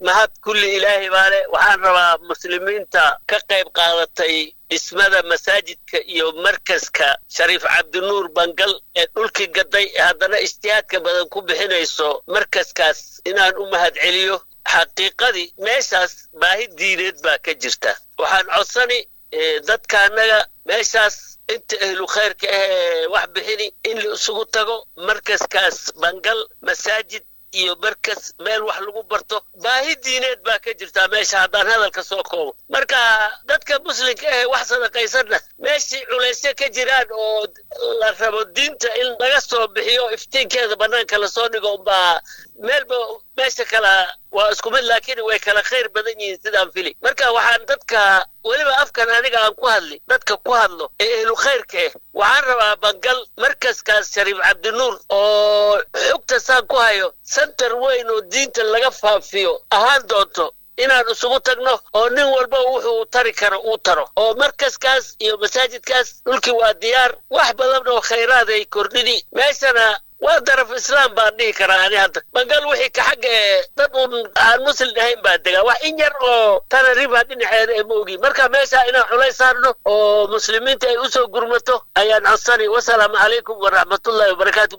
mahad kulli ilaahay baale waxaan rabaa muslimiinta ka qayb qaadatay dhismada masaajidka iyo markaska Shariif Cabdinuur Bangal ee dhulkii gaday haddana ijtihaadka badan ku bixinayso markaskaas inaan u mahad celiyo xaqiiqadii meeshaas baahi diineed baa ka jirta waxaan codsani dadka anaga meeshaas inta ahlu khayrka wax bixini in la isugu tago markaskaas Bangal masaajid iyo markas meel wax lagu barto baahi diineed baa ka jirta meesha haddaan hadalka soo koobo marka dadka muslimka wax sadaqaysana meeshii culaysyo ka jiraan oo la rabo diinta in laga soo bixiyo iftiinkeeda banaanka la soo dhigo baa meelba meesha kala waa isku mid laakiin way kala khayr badan yihiin sidaan fili marka waxaan dadka waliba afkan aniga aan ku hadli dadka ku hadlo ee ahlu khayrka waxaan rabaa Bangal markaskaas Shariif Cabdinuur oo xogta saan ku hayo center weyn oo diinta laga faafiyo ahaan doonto inaan isugu tagno oo nin walba wuxuu tari karo uu taro oo markaskaas iyo masaajidkaas dhulkii waa diyaar wax badan oo khayraad ay kordhini meeshana وأدرى في الإسلام باني كراني هذا بقول وحي كحق تطون المسلم هين بعدها وإن يرو ترى ريبها دين حير موجي مركا ماشى إنا حلي صارنا ومسلمين تأسوا قرمته أيان عصري والسلام عليكم ورحمة الله وبركاته.